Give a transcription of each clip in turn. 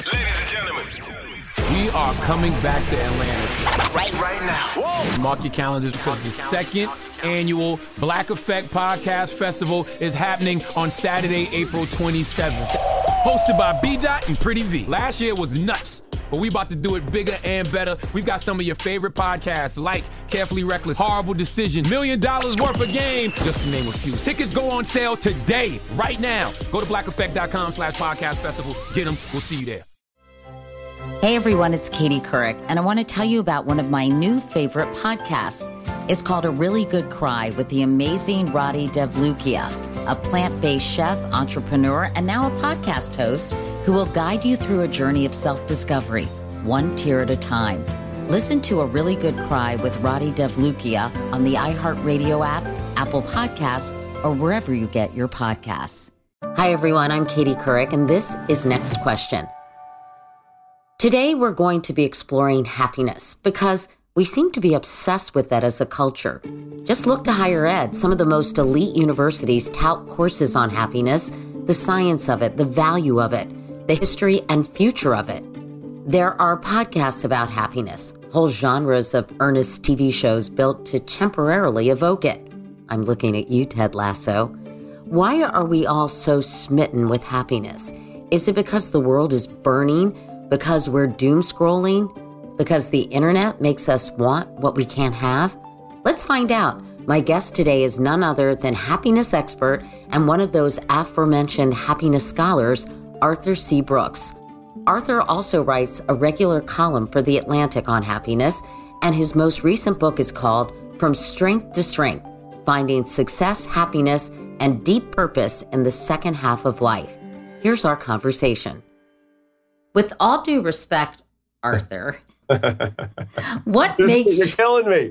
Ladies and gentlemen, we are coming back to Atlanta. Right now. Whoa. Mark your calendars because the second annual Black Effect Podcast Festival is happening on Saturday, April 27th. Hosted by B-Dot and Pretty V. Last year was nuts, but we about to do it bigger and better. We've got some of your favorite podcasts like Carefully Reckless, Horrible Decision, $1 Million Worth of Game, just to name a few. Tickets go on sale today, right now. Go to blackeffect.com/podcast festival. Get them. We'll see you there. Hey everyone, it's Katie Couric, and I want to tell you about one of my new favorite podcasts. It's called A Really Good Cry with the amazing Roddy Devlukia, a plant-based chef, entrepreneur, and now a podcast host who will guide you through a journey of self-discovery, one tear at a time. Listen to A Really Good Cry with Roddy Devlukia on the iHeartRadio app, Apple Podcasts, or wherever you get your podcasts. Hi everyone, I'm Katie Couric, and this is Next Question. Today, we're going to be exploring happiness because we seem to be obsessed with that as a culture. Just look to higher ed. Some of the most elite universities tout courses on happiness, the science of it, the value of it, the history and future of it. There are podcasts about happiness, whole genres of earnest TV shows built to temporarily evoke it. I'm looking at you, Ted Lasso. Why are we all so smitten with happiness? Is it because the world is burning? Because we're doom scrolling? Because the internet makes us want what we can't have? Let's find out. My guest today is none other than happiness expert and one of those aforementioned happiness scholars, Arthur C. Brooks. Arthur also writes a regular column for The Atlantic on happiness, and his most recent book is called From Strength to Strength, Finding Success, Happiness, and Deep Purpose in the Second Half of Life. Here's our conversation. With all due respect, Arthur, what makes you're killing me?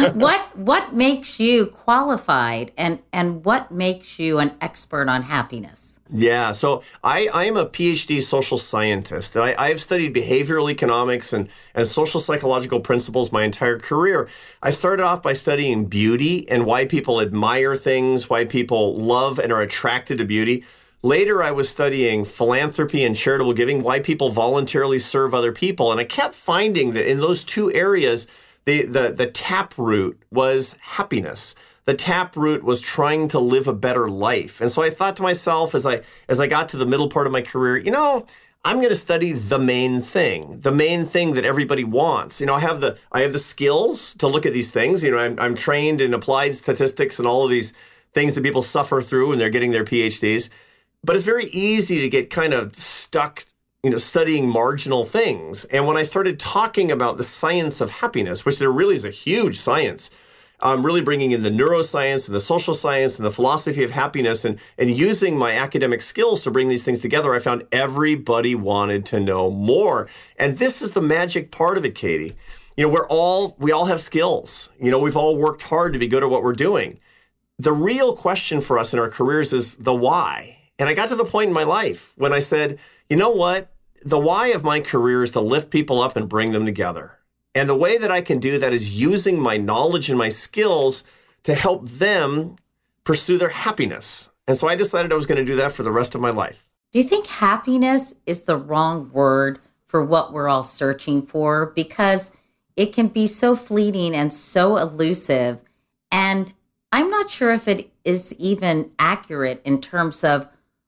what makes you qualified and what makes you an expert on happiness? Yeah, so I am a PhD social scientist, and I've studied behavioral economics and social psychological principles my entire career. I started off by studying beauty and why people admire things, why people love and are attracted to beauty. Later, I was studying philanthropy and charitable giving, why people voluntarily serve other people. And I kept finding that in those two areas, the taproot was happiness. The taproot was trying to live a better life. And so I thought to myself as I got to the middle part of my career, I'm going to study the main thing that everybody wants. I have the skills to look at these things. I'm trained in applied statistics and all of these things that people suffer through when they're getting their PhDs. But it's very easy to get kind of stuck, studying marginal things. And when I started talking about the science of happiness, which there really is a huge science, really bringing in the neuroscience and the social science and the philosophy of happiness and using my academic skills to bring these things together, I found everybody wanted to know more. And this is the magic part of it, Katie. We all have skills. We've all worked hard to be good at what we're doing. The real question for us in our careers is the why. And I got to the point in my life when I said, you know what? The why of my career is to lift people up and bring them together. And the way that I can do that is using my knowledge and my skills to help them pursue their happiness. And so I decided I was going to do that for the rest of my life. Do you think happiness is the wrong word for what we're all searching for? Because it can be so fleeting and so elusive. And I'm not sure if it is even accurate in terms of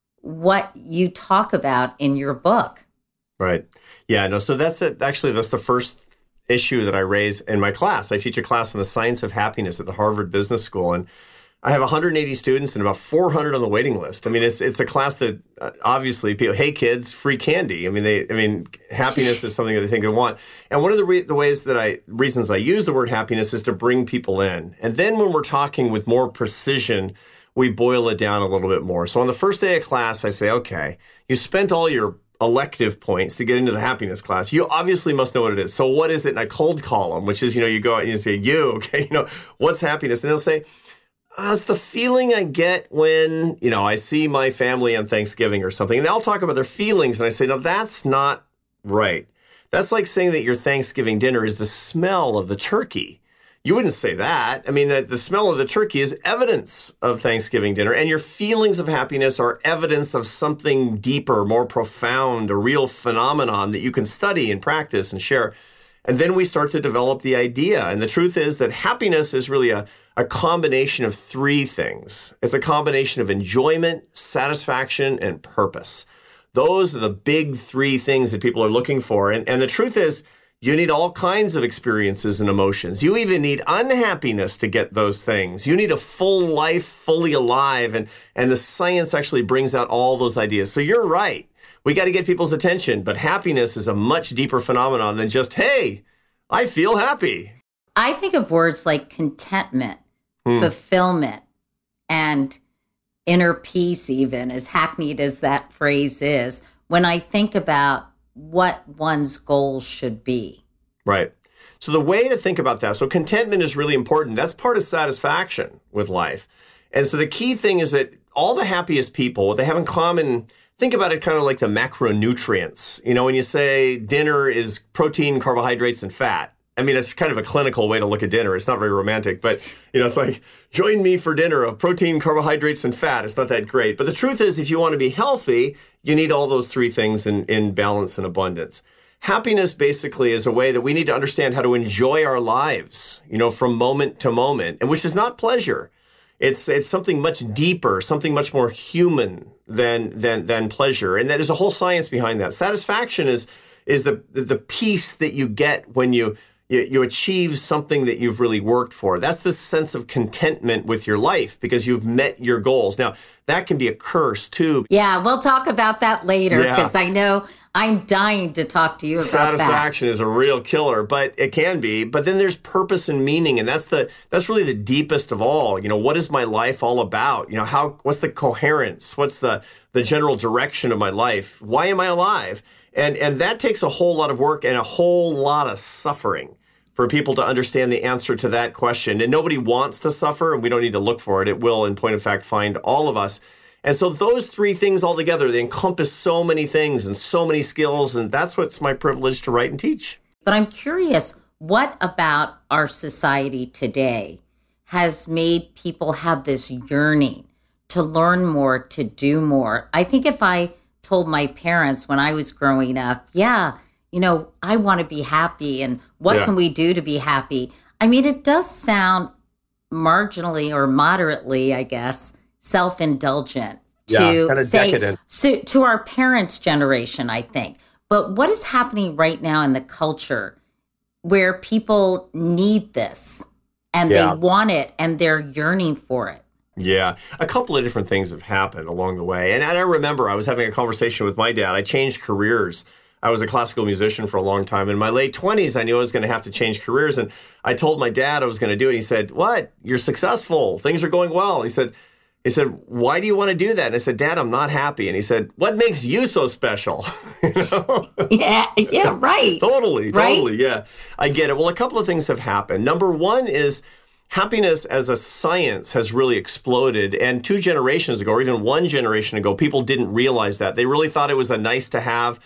what you talk about in your book. Right. Yeah, no, so that's it. Actually, that's the first issue that I raise in my class. I teach a class on the science of happiness at the Harvard Business School, and I have 180 students and about 400 on the waiting list. I mean, it's a class that obviously people, hey kids, free candy. I mean, happiness is something that they think they want. And one of the reasons I use the word happiness is to bring people in. And then when we're talking with more precision, we boil it down a little bit more. So on the first day of class, I say, okay, you spent all your elective points to get into the happiness class. You obviously must know what it is. So what is it? And I cold call them, which is, you go out and you say, okay, what's happiness? And they'll say, it's the feeling I get when, I see my family on Thanksgiving or something. And they'll talk about their feelings. And I say, no, that's not right. That's like saying that your Thanksgiving dinner is the smell of the turkey. You wouldn't say that. I mean, the smell of the turkey is evidence of Thanksgiving dinner, and your feelings of happiness are evidence of something deeper, more profound, a real phenomenon that you can study and practice and share. And then we start to develop the idea. And the truth is that happiness is really a combination of three things. It's a combination of enjoyment, satisfaction, and purpose. Those are the big three things that people are looking for. And the truth is, you need all kinds of experiences and emotions. You even need unhappiness to get those things. You need a full life, fully alive. And the science actually brings out all those ideas. So you're right. We got to get people's attention. But happiness is a much deeper phenomenon than just, hey, I feel happy. I think of words like contentment, fulfillment, and inner peace, even as hackneyed as that phrase is, when I think about what one's goals should be. Right. So the way to think about that, so contentment is really important. That's part of satisfaction with life. And so the key thing is that all the happiest people, what they have in common, think about it kind of like the macronutrients. You know, when you say dinner is protein, carbohydrates, and fat, I mean, it's kind of a clinical way to look at dinner. It's not very romantic, but, you know, it's like, join me for dinner of protein, carbohydrates, and fat. It's not that great. But the truth is, if you want to be healthy, you need all those three things in balance and abundance. Happiness basically is a way that we need to understand how to enjoy our lives, you know, from moment to moment, and which is not pleasure. It's something much deeper, something much more human than pleasure. And there's a whole science behind that. Satisfaction is the peace that you get when you achieve something that you've really worked for. That's the sense of contentment with your life because you've met your goals. Now, that can be a curse too. Yeah, we'll talk about that later because I know I'm dying to talk to you about Satisfaction is a real killer, but it can be. But then there's purpose and meaning, and that's really the deepest of all. You know, what is my life all about? You know, what's the coherence? What's the general direction of my life? Why am I alive? And that takes a whole lot of work and a whole lot of suffering for people to understand the answer to that question. And nobody wants to suffer, and we don't need to look for it. It will, in point of fact, find all of us. And so those three things all together, they encompass so many things and so many skills, and that's what's my privilege to write and teach. But I'm curious, what about our society today has made people have this yearning to learn more, to do more? I think if I told my parents when I was growing up, you know, I want to be happy and what can we do to be happy? I mean, it does sound marginally or moderately, I guess, self-indulgent to say decadent. To our parents' generation, I think. But what is happening right now in the culture where people need this and they want it and they're yearning for it? Yeah, a couple of different things have happened along the way. And I remember I was having a conversation with my dad. I changed careers. I was a classical musician for a long time. In my late 20s, I knew I was going to have to change careers. And I told my dad I was going to do it. He said, "What? You're successful. Things are going well." He said, "Why do you want to do that?" And I said, "Dad, I'm not happy." And he said, "What makes you so special?" You know? Yeah, right. Totally, yeah. I get it. Well, a couple of things have happened. Number one is happiness as a science has really exploded. And 2 generations ago, or even 1 generation ago, people didn't realize that. They really thought it was a nice to have,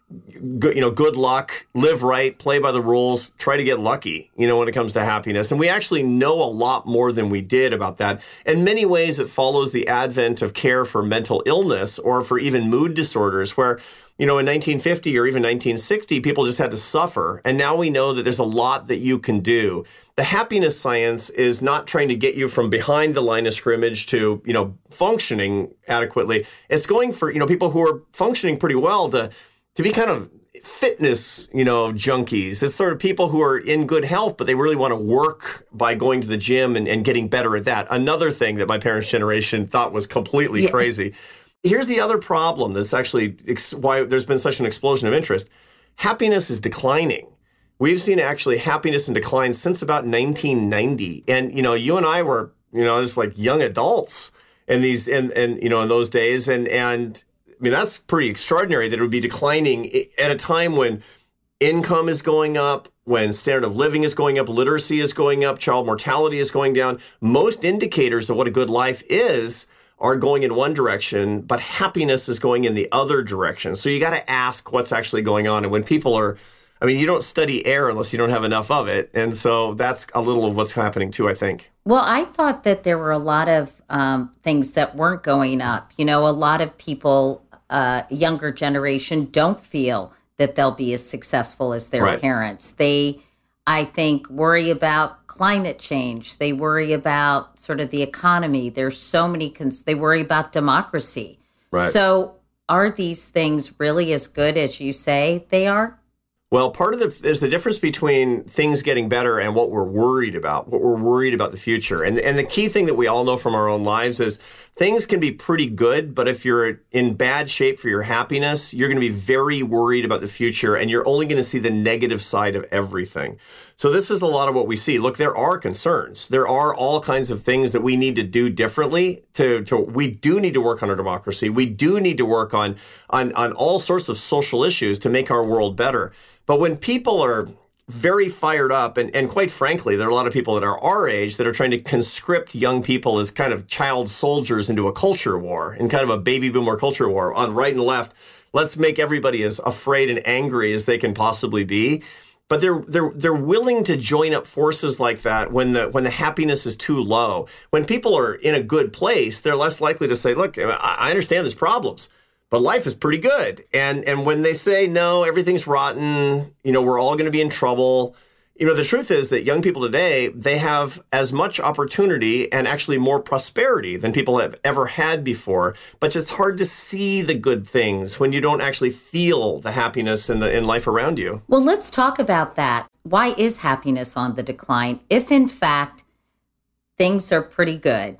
good luck, live right, play by the rules, try to get lucky, when it comes to happiness. And we actually know a lot more than we did about that. In many ways, it follows the advent of care for mental illness or for even mood disorders where, in 1950 or even 1960, people just had to suffer. And now we know that there's a lot that you can do. The happiness science is not trying to get you from behind the line of scrimmage to, functioning adequately. It's going for, people who are functioning pretty well to be kind of fitness, junkies. It's sort of people who are in good health, but they really want to work by going to the gym and getting better at that. Another thing that my parents' generation thought was completely crazy. Here's the other problem that's actually why there's been such an explosion of interest. Happiness is declining. We've seen actually happiness in decline since about 1990. And, you and I were, just like young adults in these, in those days. And I mean, that's pretty extraordinary that it would be declining at a time when income is going up, when standard of living is going up, literacy is going up, child mortality is going down. Most indicators of what a good life is are going in one direction, but happiness is going in the other direction. So you got to ask what's actually going on. And when people are, I mean, you don't study air unless you don't have enough of it. And so that's a little of what's happening too, I think. Well, I thought that there were a lot of things that weren't going up. You know, a lot of people, younger generation, don't feel that they'll be as successful as their parents. They, I think, worry about climate change. They worry about sort of the economy. There's so many, they worry about democracy. Right. So are these things really as good as you say they are? Well, there's the difference between things getting better and what we're worried about the future. And the key thing that we all know from our own lives is things can be pretty good, but if you're in bad shape for your happiness, you're going to be very worried about the future, and you're only going to see the negative side of everything. So this is a lot of what we see. Look, there are concerns. There are all kinds of things that we need to do differently. We do need to work on our democracy. We do need to work on all sorts of social issues to make our world better. But when people are very fired up, and quite frankly, there are a lot of people that are our age that are trying to conscript young people as kind of child soldiers into a culture war, in kind of a baby boomer culture war on right and left. Let's make everybody as afraid and angry as they can possibly be. But they're willing to join up forces like that when the happiness is too low. When people are in a good place, they're less likely to say, look, I understand there's problems, but life is pretty good. And when they say, no, everything's rotten, we're all going to be in trouble. The truth is that young people today, they have as much opportunity and actually more prosperity than people have ever had before. But it's hard to see the good things when you don't actually feel the happiness in life around you. Well, let's talk about that. Why is happiness on the decline if, in fact, things are pretty good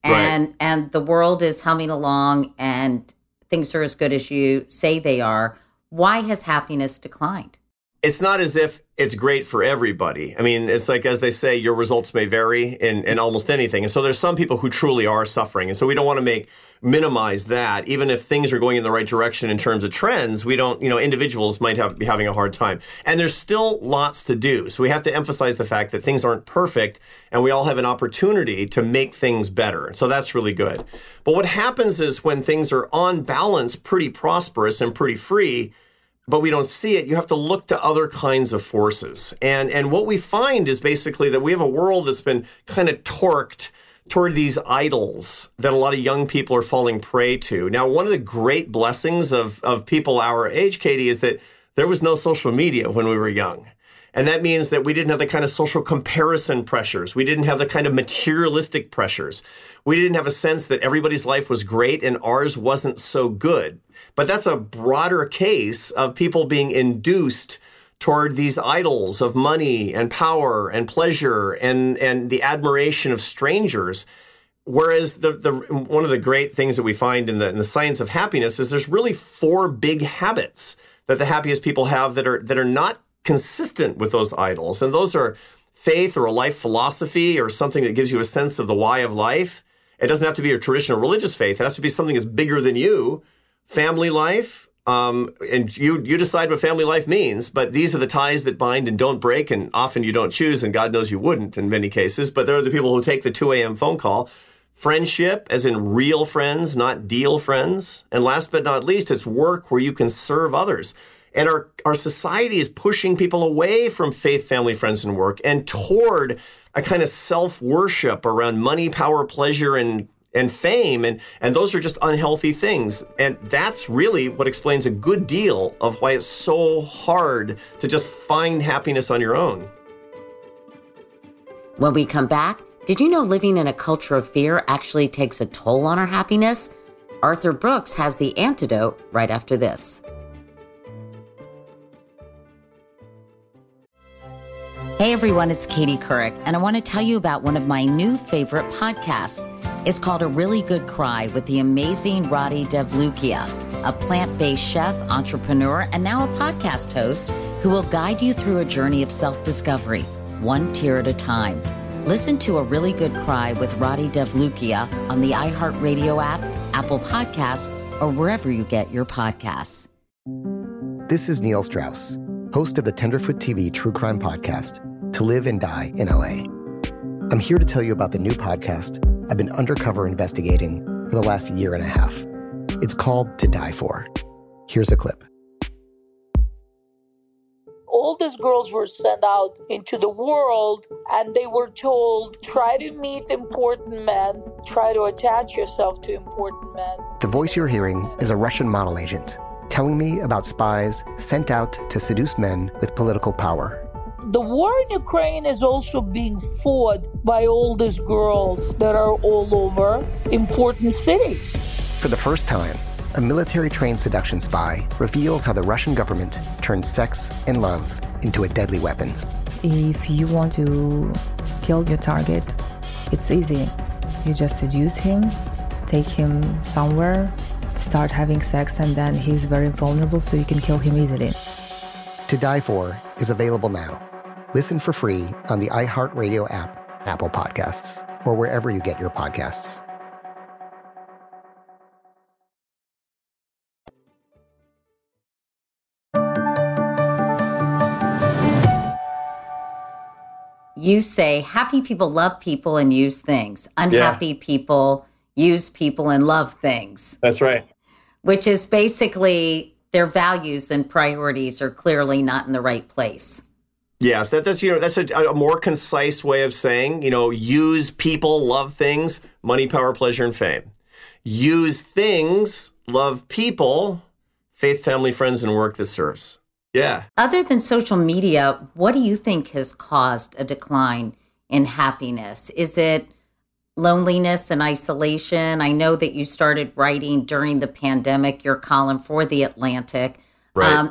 and the world is humming along and things are as good as you say they are? Why has happiness declined? It's not as if it's great for everybody. I mean, it's like, as they say, your results may vary in almost anything. And so there's some people who truly are suffering. And so we don't want to minimize that. Even if things are going in the right direction in terms of trends, we don't, individuals might be having a hard time. And there's still lots to do. So we have to emphasize the fact that things aren't perfect and we all have an opportunity to make things better. So that's really good. But what happens is when things are on balance, pretty prosperous and pretty free, but we don't see it, you have to look to other kinds of forces. And what we find is basically that we have a world that's been kind of torqued toward these idols that a lot of young people are falling prey to. Now, one of the great blessings of people our age, Katie, is that there was no social media when we were young. And that means that we didn't have the kind of social comparison pressures. We didn't have the kind of materialistic pressures. We didn't have a sense that everybody's life was great and ours wasn't so good. But that's a broader case of people being induced toward these idols of money and power and pleasure and the admiration of strangers. Whereas one of the great things that we find in the science of happiness is there's really 4 big habits that the happiest people have that are not consistent with those idols. And those are faith or a life philosophy or something that gives you a sense of the why of life. It doesn't have to be a traditional religious faith. It has to be something that's bigger than you. Family life, and you decide what family life means, but these are the ties that bind and don't break, and often you don't choose, and God knows you wouldn't in many cases, but there are the people who take the 2 a.m. phone call. Friendship, as in real friends, not deal friends. And last but not least, it's work where you can serve others. And our society is pushing people away from faith, family, friends, and work and toward a kind of self-worship around money, power, pleasure, and fame. And those are just unhealthy things. And that's really what explains a good deal of why it's so hard to just find happiness on your own. When we come back, did you know living in a culture of fear actually takes a toll on our happiness? Arthur Brooks has the antidote right after this. Hey everyone, it's Katie Couric, and I want to tell you about one of my new favorite podcasts. It's called A Really Good Cry with the amazing Rati Devlukia, a plant-based chef, entrepreneur, and now a podcast host who will guide you through a journey of self-discovery, one tear at a time. Listen to A Really Good Cry with Rati Devlukia on the iHeartRadio app, Apple Podcasts, or wherever you get your podcasts. This is Neil Strauss, host of the Tenderfoot TV True Crime Podcast, To Live and Die in LA. I'm here to tell you about the new podcast I've been undercover investigating for the last 1.5 years. It's called To Die For. Here's a clip. all these girls were sent out into the world and they were told, try to meet important men, try to attach yourself to important men. The voice you're hearing is a Russian model agent telling me about spies sent out to seduce men with political power. The war in Ukraine is also being fought by all these girls that are all over important cities. For the first time, a military-trained seduction spy reveals how the Russian government turned sex and love into a deadly weapon. If you want to kill your target, it's easy. You just seduce him, take him somewhere, start having sex, and then he's very vulnerable, so you can kill him easily. To Die For is available now. Listen for free on the iHeartRadio app, Apple Podcasts, or wherever you get your podcasts. You say happy people love people and use things. Unhappy people use people and love things. That's right. Which is basically their values and priorities are clearly not in the right place. Yes, that's a more concise way of saying, use people, love things, money, power, pleasure, and fame. Use things, love people, faith, family, friends, and work that serves. Yeah. Other than social media, what do you think has caused a decline in happiness? Is it loneliness and isolation? I know that you started writing during the pandemic, your column for The Atlantic. Right.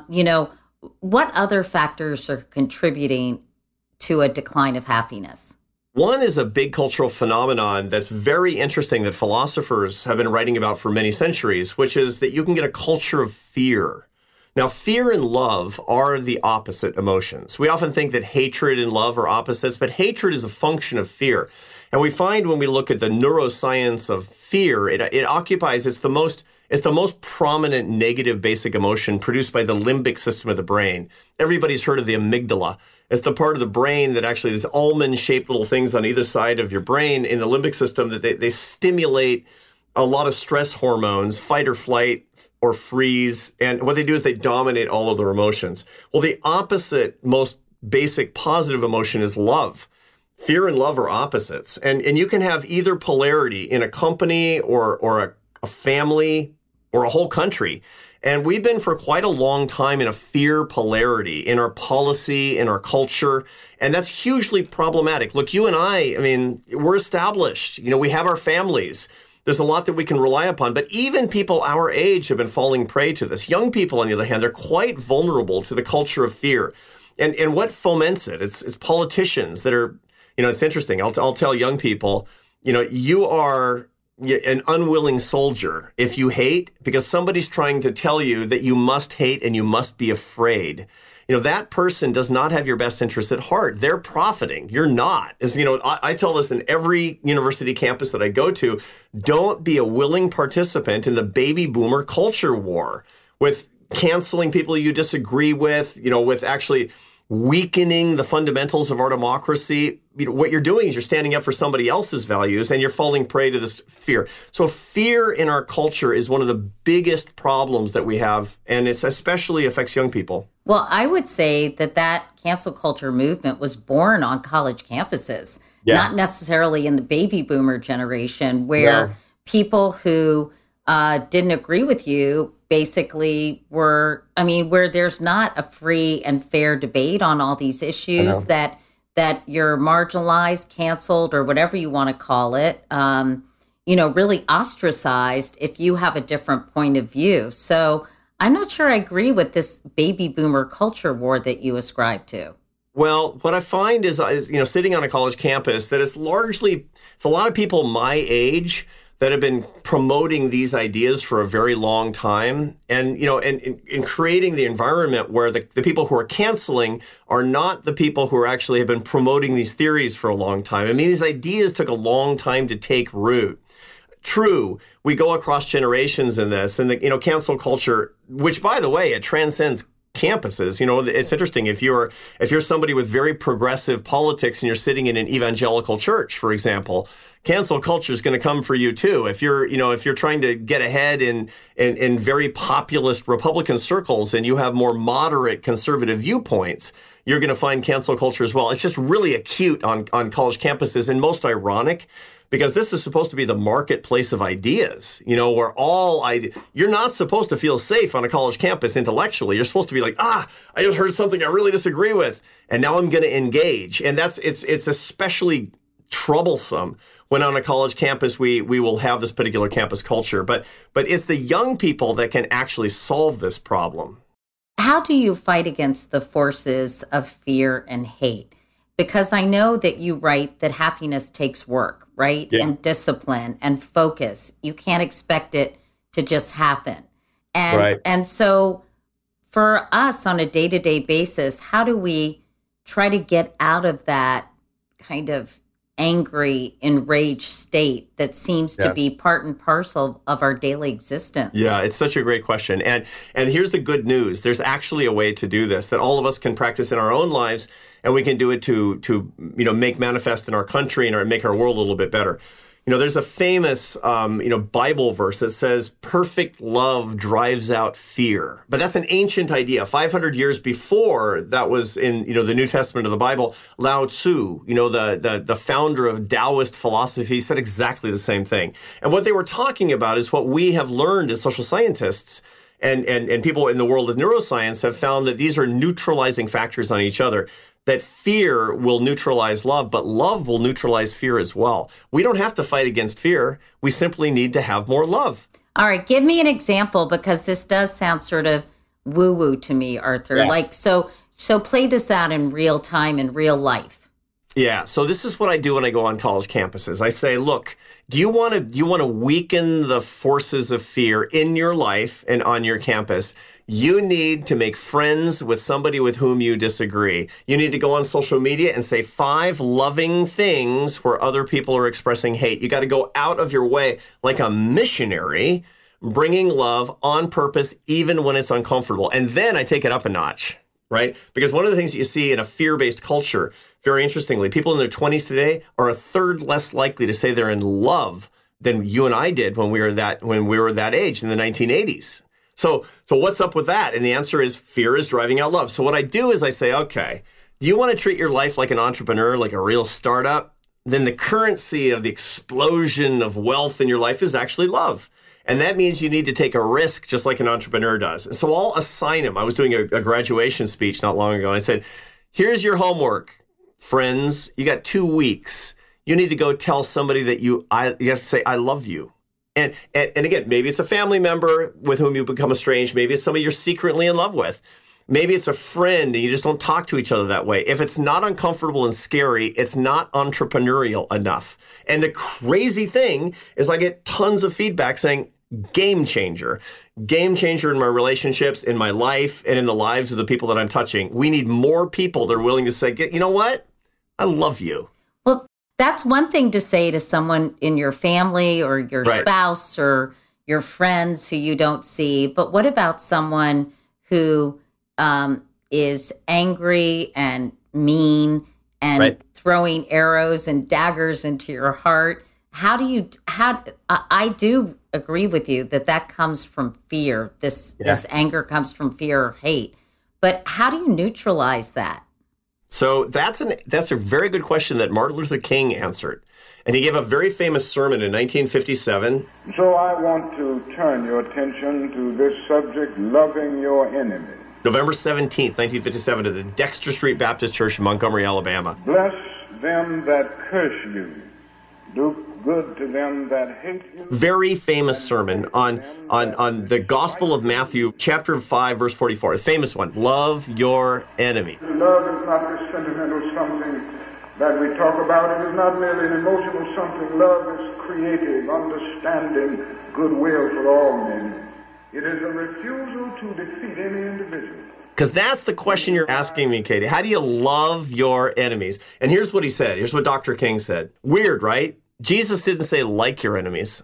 What other factors are contributing to a decline of happiness? One is a big cultural phenomenon that's very interesting that philosophers have been writing about for many centuries, which is that you can get a culture of fear. Now, fear and love are the opposite emotions. We often think that hatred and love are opposites, but hatred is a function of fear. And we find when we look at the neuroscience of fear, it occupies, it's the most prominent negative basic emotion produced by the limbic system of the brain. Everybody's heard of the amygdala. It's the part of the brain that actually, these almond-shaped little things on either side of your brain in the limbic system that they stimulate a lot of stress hormones, fight or flight or freeze. And what they do is they dominate all of their emotions. Well, the opposite, most basic positive emotion is love. Fear and love are opposites. And you can have either polarity in a company or a family or a whole country. And we've been for quite a long time in a fear polarity in our policy, in our culture. And that's hugely problematic. Look, you and I mean, we're established. We have our families. There's a lot that we can rely upon. But even people our age have been falling prey to this. Young people, on the other hand, they're quite vulnerable to the culture of fear. And what foments it? It's politicians that are, it's interesting. I'll tell young people, you are an unwilling soldier if you hate, because somebody's trying to tell you that you must hate and you must be afraid. That person does not have your best interest at heart. They're profiting. You're not. I tell this in every university campus that I go to. Don't be a willing participant in the baby boomer culture war with canceling people you disagree with, with actually weakening the fundamentals of our democracy. What you're doing is you're standing up for somebody else's values and you're falling prey to this fear. So fear in our culture is one of the biggest problems that we have, and it especially affects young people. Well, I would say that cancel culture movement was born on college campuses, not necessarily in the baby boomer generation, where people who didn't agree with you basically where there's not a free and fair debate on all these issues, that you're marginalized, canceled, or whatever you want to call it, really ostracized if you have a different point of view. So I'm not sure I agree with this baby boomer culture war that you ascribe to. Well, what I find is sitting on a college campus, that it's a lot of people my age that have been promoting these ideas for a very long time. And, in creating the environment where the people who are canceling are not the people who actually have been promoting these theories for a long time. I mean, these ideas took a long time to take root. True, we go across generations in this, and cancel culture, which, by the way, it transcends campuses. You know, it's interesting if you're somebody with very progressive politics and you're sitting in an evangelical church, for example, cancel culture is going to come for you too. If you're trying to get ahead in very populist Republican circles and you have more moderate conservative viewpoints, you're going to find cancel culture as well. It's just really acute on college campuses, and most ironic, because this is supposed to be the marketplace of ideas, you know, where you're not supposed to feel safe on a college campus intellectually. You're supposed to be like, I just heard something I really disagree with, and now I'm going to engage. And it's especially troublesome when on a college campus we will have this particular campus culture. But it's the young people that can actually solve this problem. How do you fight against the forces of fear and hate? Because I know that you write that happiness takes work, right? Yeah. And discipline and focus. You can't expect it to just happen. And right. And so for us on a day-to-day basis, how do we try to get out of that kind of angry, enraged state that seems to be part and parcel of our daily existence? Yeah, it's such a great question. And here's the good news. There's actually a way to do this that all of us can practice in our own lives, and we can do it to make manifest in our country and make our world a little bit better. You know, there's a famous, Bible verse that says perfect love drives out fear. But that's an ancient idea. 500 years before that was in, the New Testament of the Bible, Lao Tzu, the founder of Taoist philosophy, said exactly the same thing. And what they were talking about is what we have learned as social scientists and people in the world of neuroscience have found that these are neutralizing factors on each other. That fear will neutralize love, but love will neutralize fear as well. We don't have to fight against fear. We simply need to have more love. All right, give me an example, because this does sound sort of woo-woo to me, Arthur. Yeah. So play this out in real time, in real life. Yeah, so this is what I do when I go on college campuses. I say, look, do you want to weaken the forces of fear in your life and on your campus? You need to make friends with somebody with whom you disagree. You need to go on social media and say 5 loving things where other people are expressing hate. You got to go out of your way like a missionary, bringing love on purpose, even when it's uncomfortable. And then I take it up a notch, right? Because one of the things that you see in a fear-based culture, very interestingly, people in their 20s today are a third less likely to say they're in love than you and I did when we were that age in the 1980s. So what's up with that? And the answer is fear is driving out love. So what I do is I say, okay, do you want to treat your life like an entrepreneur, like a real startup? Then the currency of the explosion of wealth in your life is actually love. And that means you need to take a risk just like an entrepreneur does. And so I'll assign him. I was doing a graduation speech not long ago, and I said, here's your homework, friends. You got 2 weeks. You need to go tell somebody that you have to say, I love you. And again, maybe it's a family member with whom you become estranged. Maybe it's somebody you're secretly in love with. Maybe it's a friend and you just don't talk to each other that way. If it's not uncomfortable and scary, it's not entrepreneurial enough. And the crazy thing is I get tons of feedback saying, game changer in my relationships, in my life, and in the lives of the people that I'm touching. We need more people that are willing to say, you know what? I love you. Well, that's one thing to say to someone in your family or your spouse or your friends who you don't see. But what about someone who is angry and mean and throwing arrows and daggers into your heart? I do agree with you that comes from fear. This anger comes from fear or hate. But how do you neutralize that? So that's a very good question that Martin Luther King answered. And he gave a very famous sermon in 1957. So I want to turn your attention to this subject, loving your enemies. November 17th, 1957, at the Dexter Street Baptist Church in Montgomery, Alabama. Bless them that curse you. Do good to them that hate you. Very famous sermon on the Gospel of Matthew, chapter 5, verse 44. A famous one. Love your enemy. Love is not this sentimental something that we talk about. It is not merely an emotional something. Love is creative, understanding, goodwill for all men. It is a refusal to defeat any individual. Because that's the question you're asking me, Katie. How do you love your enemies? And here's what he said. Here's what Dr. King said. Weird, right? Jesus didn't say like your enemies.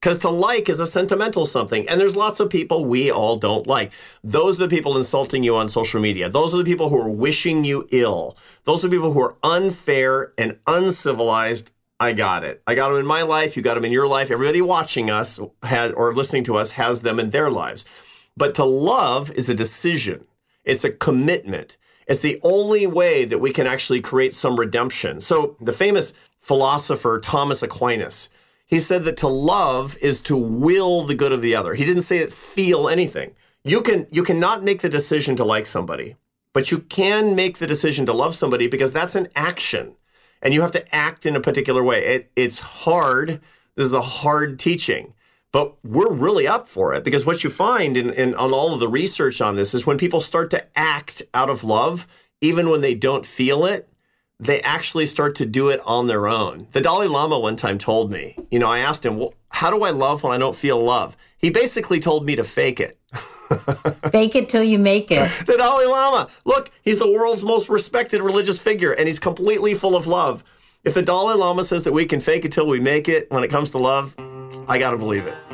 Because to like is a sentimental something. And there's lots of people we all don't like. Those are the people insulting you on social media. Those are the people who are wishing you ill. Those are the people who are unfair and uncivilized. I got it. I got them in my life. You got them in your life. Everybody watching us or listening to us has them in their lives. But to love is a decision. It's a commitment. It's the only way that we can actually create some redemption. So the famous philosopher Thomas Aquinas, he said that to love is to will the good of the other. He didn't say to feel anything. You cannot make the decision to like somebody, but you can make the decision to love somebody because that's an action. And you have to act in a particular way. It's hard. This is a hard teaching. But we're really up for it because what you find in on all of the research on this is when people start to act out of love, even when they don't feel it, they actually start to do it on their own. The Dalai Lama one time told me, I asked him, well, how do I love when I don't feel love? He basically told me to fake it. Fake it till you make it. The Dalai Lama, look, he's the world's most respected religious figure, and he's completely full of love. If the Dalai Lama says that we can fake it till we make it when it comes to love, I gotta believe it.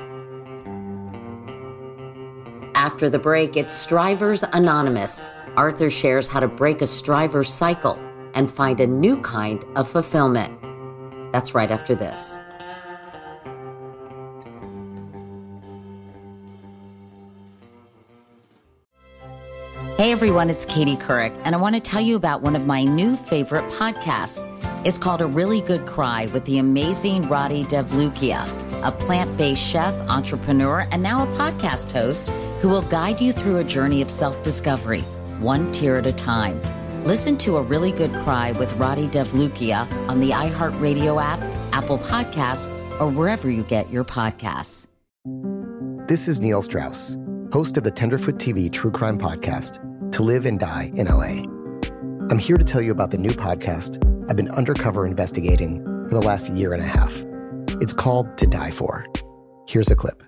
After the break, it's Strivers Anonymous. Arthur shares how to break a striver cycle and find a new kind of fulfillment. That's right after this. Hey everyone, it's Katie Couric, and I want to tell you about one of my new favorite podcasts. It's called A Really Good Cry with the amazing Rati Devlukia, a plant-based chef, entrepreneur, and now a podcast host who will guide you through a journey of self-discovery, one tear at a time. Listen to A Really Good Cry with Rati Devlukia on the iHeartRadio app, Apple Podcasts, or wherever you get your podcasts. This is Neil Strauss, host of the Tenderfoot TV True Crime Podcast, To Live and Die in LA. I'm here to tell you about the new podcast I've been undercover investigating for the last year and a half. It's called To Die For. Here's a clip.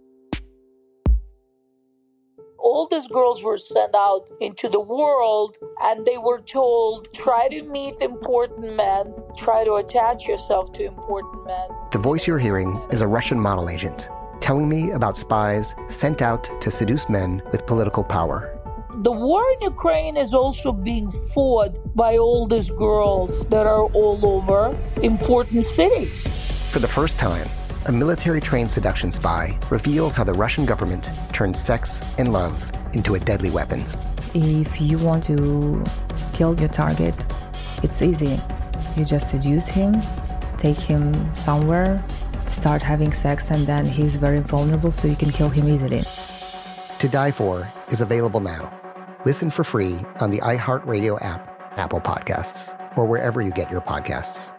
All these girls were sent out into the world and they were told, try to meet important men, try to attach yourself to important men. The voice you're hearing is a Russian model agent telling me about spies sent out to seduce men with political power. The war in Ukraine is also being fought by all these girls that are all over important cities. For the first time, a military-trained seduction spy reveals how the Russian government turned sex and love into a deadly weapon. If you want to kill your target, it's easy. You just seduce him, take him somewhere, start having sex, and then he's very vulnerable, so you can kill him easily. To Die For is available now. Listen for free on the iHeartRadio app, Apple Podcasts, or wherever you get your podcasts.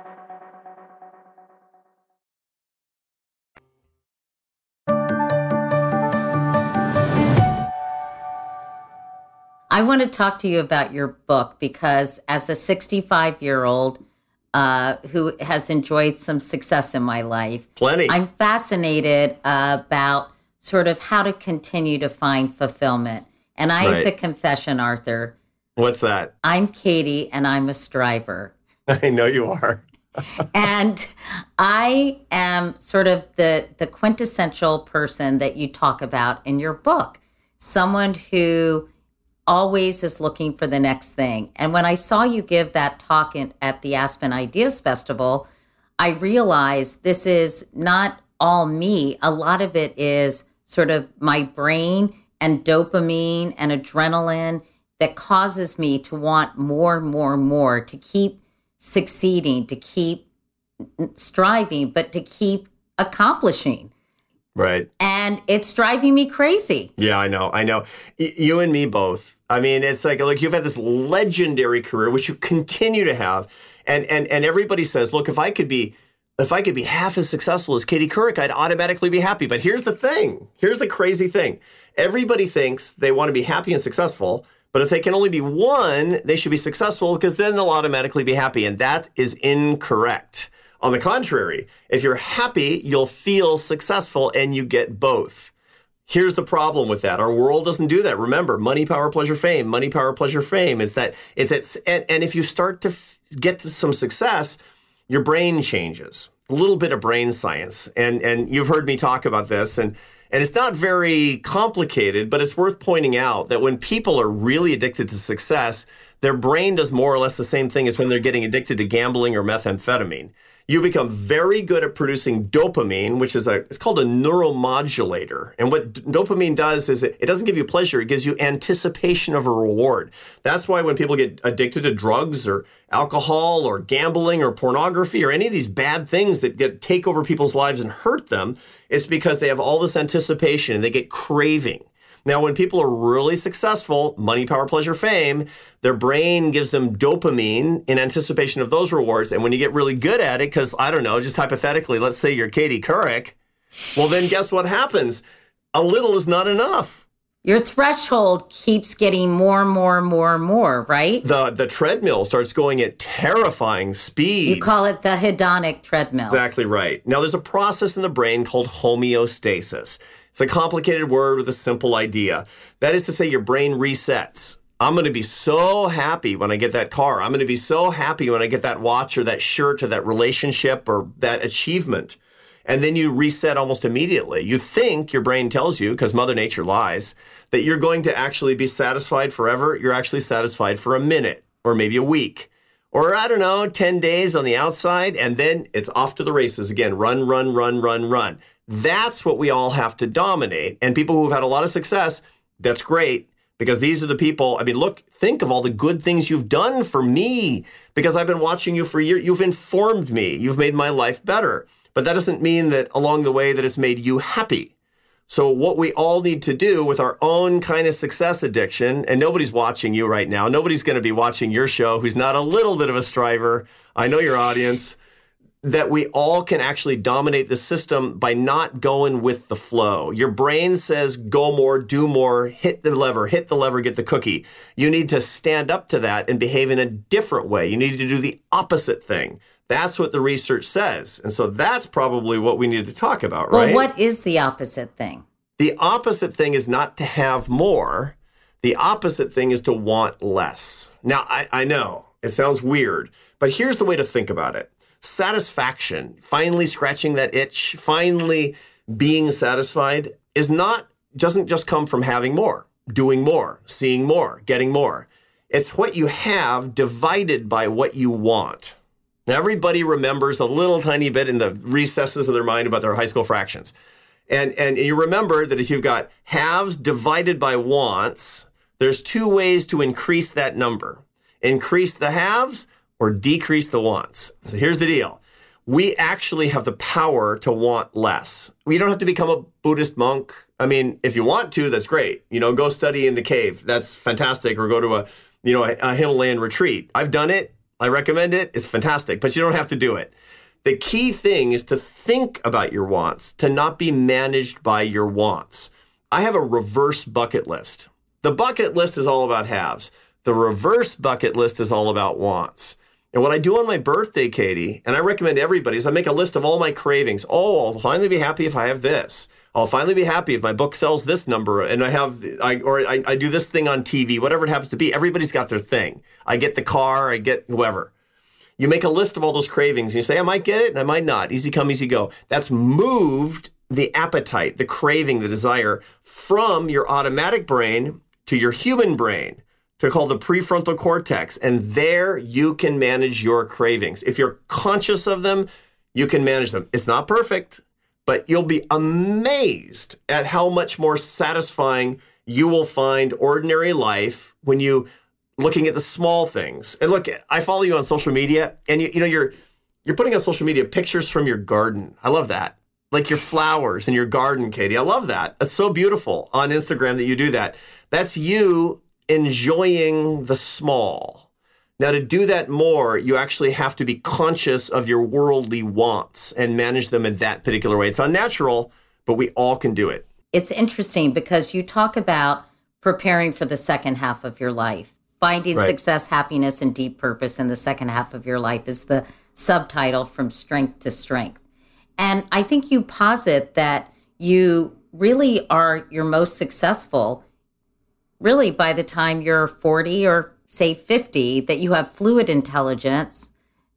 I want to talk to you about your book because as a 65-year-old who has enjoyed some success in my life, plenty, I'm fascinated about sort of how to continue to find fulfillment. And I have the confession, Arthur. What's that? I'm Katie, and I'm a striver. I know you are. And I am sort of the quintessential person that you talk about in your book, someone who always is looking for the next thing. And when I saw you give that talk at the Aspen Ideas Festival, I realized this is not all me. A lot of it is sort of my brain and dopamine and adrenaline that causes me to want more, to keep succeeding, to keep striving, but to keep accomplishing. Right. And it's driving me crazy. Yeah, I know. You and me both. I mean, it's like you've had this legendary career, which you continue to have. And everybody says, look, if I could be half as successful as Katie Couric, I'd automatically be happy. But here's the thing. Here's the crazy thing. Everybody thinks they want to be happy and successful, but if they can only be one, they should be successful because then they'll automatically be happy. And that is incorrect. On the contrary, if you're happy, you'll feel successful and you get both. Here's the problem with that. Our world doesn't do that. Remember, money, power, pleasure, fame. Money, power, pleasure, fame. And if you start to get to some success, your brain changes. a little bit of brain science. And you've heard me talk about this. And it's not very complicated, but it's worth pointing out that when people are really addicted to success, their brain does more or less the same thing as when they're getting addicted to gambling or methamphetamine. You become very good at producing dopamine, which is it's called a neuromodulator. And what dopamine does is it doesn't give you pleasure. It gives you anticipation of a reward. That's why when people get addicted to drugs or alcohol or gambling or pornography or any of these bad things that take over people's lives and hurt them, it's because they have all this anticipation and they get craving. Now, when people are really successful, money, power, pleasure, fame, their brain gives them dopamine in anticipation of those rewards. And when you get really good at it, because, I don't know, just hypothetically, let's say you're Katie Couric, well, then guess what happens? A little is not enough. Your threshold keeps getting more, right? The treadmill starts going at terrifying speed. You call it the hedonic treadmill. Exactly right. Now, there's a process in the brain called homeostasis. It's a complicated word with a simple idea. That is to say, your brain resets. I'm going to be so happy when I get that car. I'm going to be so happy when I get that watch or that shirt or that relationship or that achievement. And then you reset almost immediately. You think, your brain tells you, because Mother Nature lies, that you're going to actually be satisfied forever. You're actually satisfied for a minute or maybe a week. Or, I don't know, 10 days on the outside, and then it's off to the races again. Run, run, run, run, run. That's what we all have to dominate. And people who've had a lot of success, that's great, because these are the people, I mean, look, think of all the good things you've done for me, because I've been watching you for years. You've informed me. You've made my life better. But that doesn't mean that along the way that it's made you happy. So what we all need to do with our own kind of success addiction, and nobody's watching you right now. Nobody's going to be watching your show who's not a little bit of a striver. I know your audience. That we all can actually dominate the system by not going with the flow. Your brain says, go more, do more, hit the lever, get the cookie. You need to stand up to that and behave in a different way. You need to do the opposite thing. That's what the research says. And so that's probably what we need to talk about, right? Well, what is the opposite thing? The opposite thing is not to have more. The opposite thing is to want less. Now, I know it sounds weird, but here's the way to think about it. Satisfaction, finally scratching that itch, finally being satisfied doesn't just come from having more, doing more, seeing more, getting more. It's what you have divided by what you want. Now, everybody remembers a little tiny bit in the recesses of their mind about their high school fractions. And you remember that if you've got haves divided by wants, there's two ways to increase that number. Increase the haves or decrease the wants. So here's the deal. We actually have the power to want less. We don't have to become a Buddhist monk. I mean, if you want to, that's great. Go study in the cave. That's fantastic. Or go to a Himalayan retreat. I've done it. I recommend it. It's fantastic, but you don't have to do it. The key thing is to think about your wants, to not be managed by your wants. I have a reverse bucket list. The bucket list is all about haves. The reverse bucket list is all about wants. And what I do on my birthday, Katie, and I recommend everybody, is I make a list of all my cravings. Oh, I'll finally be happy if I have this. I'll finally be happy if my book sells this number and I do this thing on TV, whatever it happens to be. Everybody's got their thing. I get the car, I get whoever. You make a list of all those cravings and you say, I might get it and I might not. Easy come, easy go. That's moved the appetite, the craving, the desire from your automatic brain to your human brain. To call the prefrontal cortex, and there you can manage your cravings. If you're conscious of them, you can manage them. It's not perfect, but you'll be amazed at how much more satisfying you will find ordinary life when you looking at the small things. And look, I follow you on social media, and you're putting on social media pictures from your garden. I love that. Like your flowers in your garden, Katie. I love that. That's so beautiful on Instagram that you do that. That's you enjoying the small. Now, to do that more, you actually have to be conscious of your worldly wants and manage them in that particular way. It's unnatural, but we all can do it. It's interesting because you talk about preparing for the second half of your life. Finding success, happiness, and deep purpose in the second half of your life is the subtitle, From Strength to Strength. And I think you posit that you really are your most successful really by the time you're 40 or say 50, that you have fluid intelligence,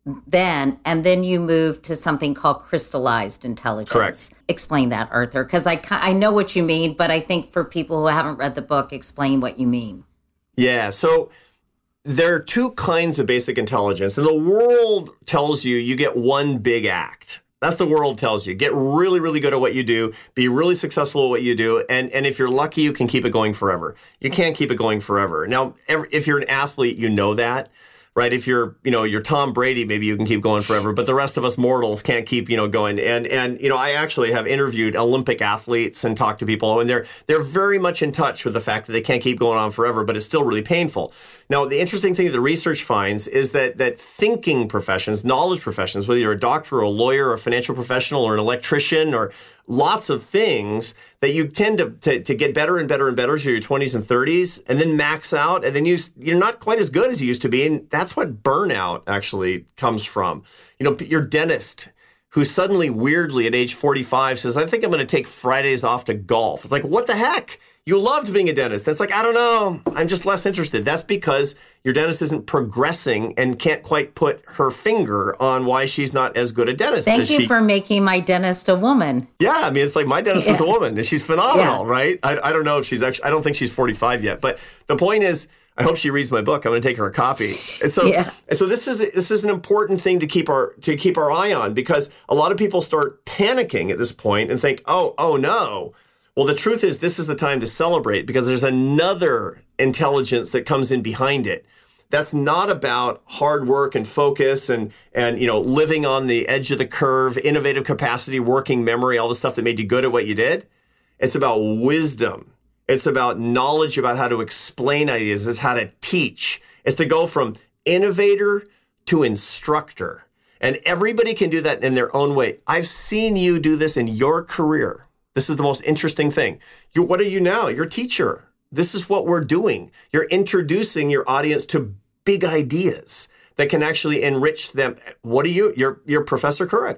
then, and then you move to something called crystallized intelligence. Correct. Explain that, Arthur, because I know what you mean, but I think for people who haven't read the book, explain what you mean. Yeah, so there are two kinds of basic intelligence, and the world tells you get one big act. That's the world tells you. Get really, really good at what you do. Be really successful at what you do. And if you're lucky, you can keep it going forever. You can't keep it going forever. Now, if you're an athlete, you know that, right? If you're Tom Brady, maybe you can keep going forever. But the rest of us mortals can't keep, going. And I actually have interviewed Olympic athletes and talked to people, and they're very much in touch with the fact that they can't keep going on forever, but it's still really painful. Now, the interesting thing that the research finds is that thinking professions, knowledge professions, whether you're a doctor or a lawyer or a financial professional or an electrician or lots of things, that you tend to get better and better and better through your 20s and 30s and then max out, and then you're not quite as good as you used to be. And that's what burnout actually comes from. Your dentist who suddenly weirdly at age 45 says, I think I'm going to take Fridays off to golf. It's like, what the heck? You loved being a dentist. That's like, I don't know. I'm just less interested. That's because your dentist isn't progressing and can't quite put her finger on why she's not as good a dentist. Thank you for making my dentist a woman. Yeah, I mean, it's like my dentist is a woman, and she's phenomenal, right? I don't know if she's actually, I don't think she's 45 yet. But the point is, I hope she reads my book. I'm going to take her a copy. And so, this is an important thing to keep our eye on, because a lot of people start panicking at this point and think, oh no. Well, the truth is, this is the time to celebrate, because there's another intelligence that comes in behind it. That's not about hard work and focus and living on the edge of the curve, innovative capacity, working memory, all the stuff that made you good at what you did. It's about wisdom. It's about knowledge about how to explain ideas. It's how to teach. It's to go from innovator to instructor. And everybody can do that in their own way. I've seen you do this in your career. This is the most interesting thing. What are you now? You're a teacher. This is what we're doing. You're introducing your audience to big ideas that can actually enrich them. What are you? You're Professor Couric.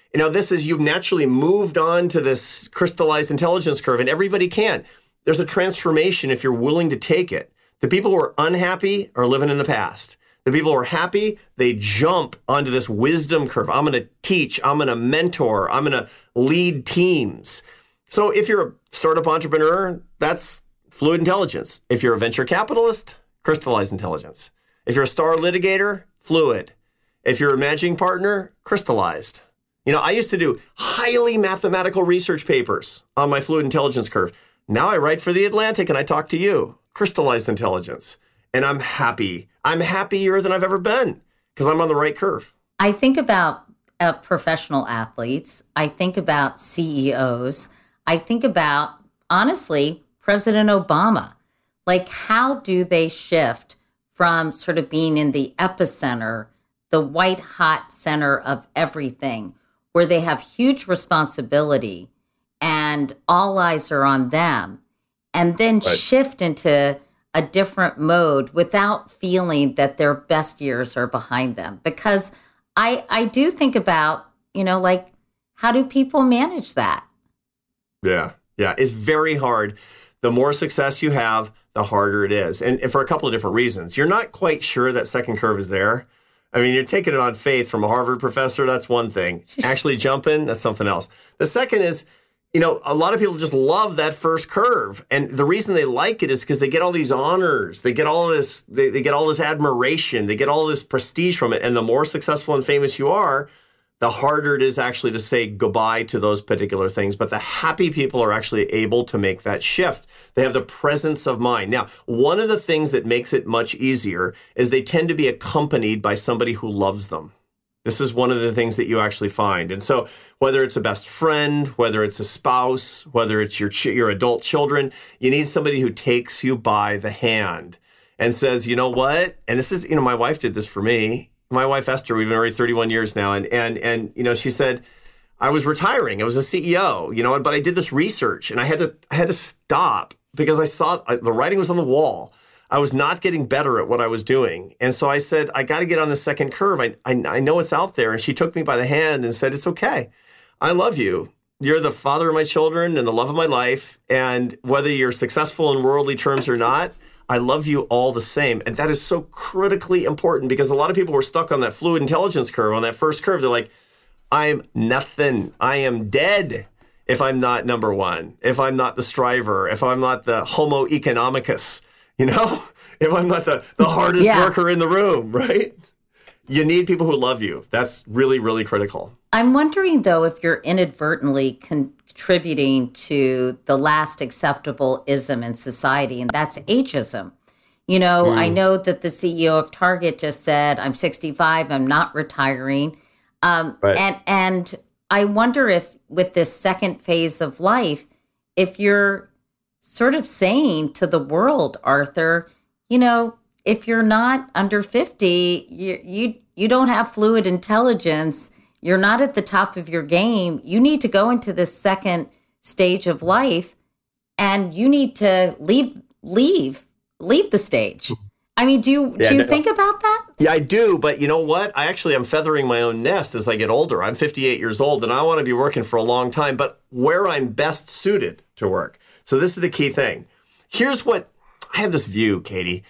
You've naturally moved on to this crystallized intelligence curve, and everybody can. There's a transformation if you're willing to take it. The people who are unhappy are living in the past. The people who are happy, they jump onto this wisdom curve. I'm going to teach. I'm going to mentor. I'm going to lead teams. So if you're a startup entrepreneur, that's fluid intelligence. If you're a venture capitalist, crystallized intelligence. If you're a star litigator, fluid. If you're a managing partner, crystallized. I used to do highly mathematical research papers on my fluid intelligence curve. Now I write for The Atlantic and I talk to you, crystallized intelligence. And I'm happy. I'm happier than I've ever been because I'm on the right curve. I think about professional athletes. I think about CEOs. I think about, honestly, President Obama. Like, how do they shift from sort of being in the epicenter, the white hot center of everything, where they have huge responsibility and all eyes are on them, and then shift into a different mode without feeling that their best years are behind them? Because I do think about, how do people manage that? Yeah. It's very hard. The more success you have, the harder it is. And for a couple of different reasons. You're not quite sure that second curve is there. I mean, you're taking it on faith from a Harvard professor. That's one thing. Actually jumping, that's something else. The second is, a lot of people just love that first curve. And the reason they like it is because they get all these honors. They get all this, they get all this admiration. They get all this prestige from it. And the more successful and famous you are, the harder it is actually to say goodbye to those particular things. But the happy people are actually able to make that shift. They have the presence of mind. Now, one of the things that makes it much easier is they tend to be accompanied by somebody who loves them. This is one of the things that you actually find. And so whether it's a best friend, whether it's a spouse, whether it's your adult children, you need somebody who takes you by the hand and says, you know what? And this is, my wife did this for me. My wife, Esther, we've been married 31 years now. And she said, I was retiring. I was a CEO, but I did this research and I had to stop because I saw the writing was on the wall. I was not getting better at what I was doing. And so I said, I got to get on the second curve. I know it's out there. And she took me by the hand and said, it's okay. I love you. You're the father of my children and the love of my life. And whether you're successful in worldly terms or not, I love you all the same. And that is so critically important because a lot of people were stuck on that fluid intelligence curve, on that first curve. They're like, I'm nothing. I am dead if I'm not number one, if I'm not the striver, if I'm not the homo economicus, if I'm not the hardest worker in the room, right? You need people who love you. That's really, really critical. I'm wondering, though, if you're inadvertently contributing to the last acceptable ism in society, and that's ageism. I know that the CEO of Target just said, I'm 65, I'm not retiring. Right. And I wonder if with this second phase of life, if you're sort of saying to the world, Arthur, if you're not under 50, you don't have fluid intelligence. You're not at the top of your game. You need to go into this second stage of life, and you need to leave the stage. I mean, do you think about that? Yeah, I do. But you know what? I'm feathering my own nest as I get older. I'm 58 years old, and I want to be working for a long time, but where I'm best suited to work. So this is the key thing. Here's what I have this view, Katie.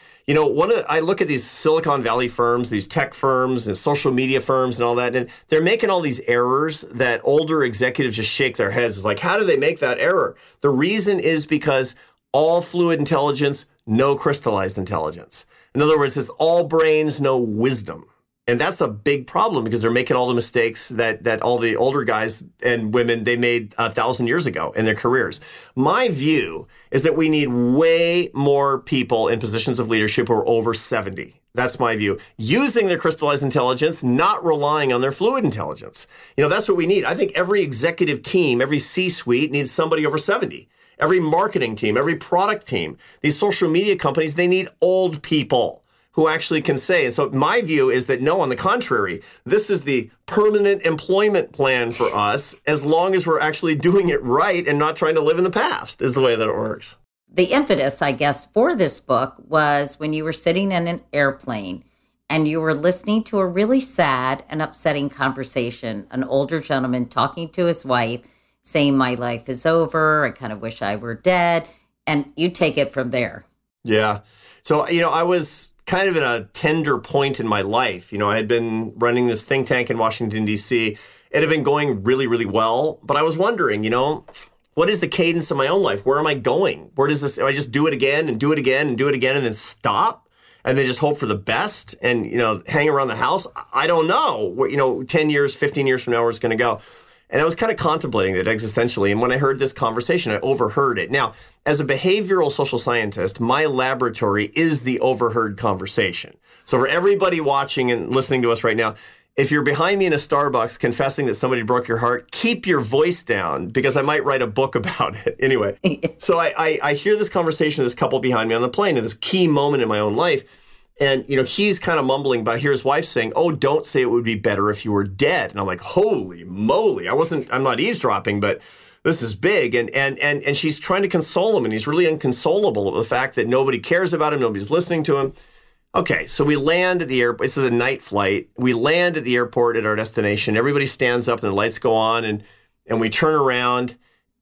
I look at these Silicon Valley firms, these tech firms and social media firms and all that, and they're making all these errors that older executives just shake their heads. It's like, how do they make that error? The reason is because all fluid intelligence, no crystallized intelligence. In other words, it's all brains, no wisdom. And that's a big problem because they're making all the mistakes that all the older guys and women, they made 1,000 years ago in their careers. My view is that we need way more people in positions of leadership who are over 70. That's my view. Using their crystallized intelligence, not relying on their fluid intelligence. That's what we need. I think every executive team, every C-suite needs somebody over 70. Every marketing team, every product team, these social media companies, they need old people who actually can say. And so my view is that no, on the contrary, this is the permanent employment plan for us as long as we're actually doing it right and not trying to live in the past is the way that it works. The impetus, I guess, for this book was when you were sitting in an airplane and you were listening to a really sad and upsetting conversation, an older gentleman talking to his wife, saying, my life is over, I kind of wish I were dead, and you take it from there. Yeah. So, I was kind of in a tender point in my life. I had been running this think tank in Washington, D.C. It had been going really, really well, but I was wondering, what is the cadence of my own life? Where am I going? Where does this, do I just do it again and do it again and do it again and then stop and then just hope for the best and, hang around the house? I don't know where, 10 years, 15 years from now, where it's going to go. And I was kind of contemplating that existentially. And when I heard this conversation, I overheard it. Now, as a behavioral social scientist, my laboratory is the overheard conversation. So for everybody watching and listening to us right now, if you're behind me in a Starbucks confessing that somebody broke your heart, keep your voice down because I might write a book about it. Anyway, so I hear this conversation of this couple behind me on the plane at this key moment in my own life. And, he's kind of mumbling, but I hear his wife saying, oh, don't say it would be better if you were dead. And I'm like, holy moly. I'm not eavesdropping, but this is big. And she's trying to console him. And he's really inconsolable with the fact that nobody cares about him. Nobody's listening to him. Okay, so we land at the airport. This is a night flight. We land at the airport at our destination. Everybody stands up and the lights go on. And we turn around.